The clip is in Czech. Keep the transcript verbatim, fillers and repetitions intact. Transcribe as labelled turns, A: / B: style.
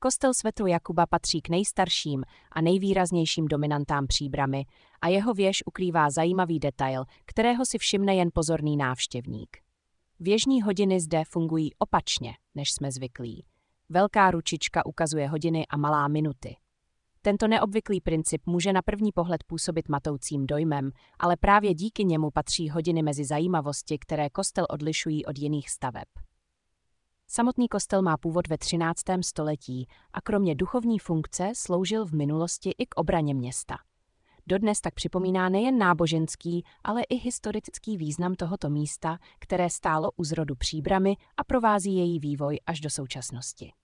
A: Kostel svätého Jakuba patří k nejstarším a nejvýraznějším dominantám Příbrami a jeho věž ukrývá zajímavý detail, kterého si všimne jen pozorný návštěvník. Věžní hodiny zde fungují opačně, než jsme zvyklí. Velká ručička ukazuje hodiny a malá minuty. Tento neobvyklý princip může na první pohled působit matoucím dojmem, ale právě díky němu patří hodiny mezi zajímavosti, které kostel odlišují od jiných staveb. Samotný kostel má původ ve třináctém století a kromě duchovní funkce sloužil v minulosti i k obraně města. Dodnes tak připomíná nejen náboženský, ale i historický význam tohoto místa, které stálo u zrodu Příbrami a provází její vývoj až do současnosti.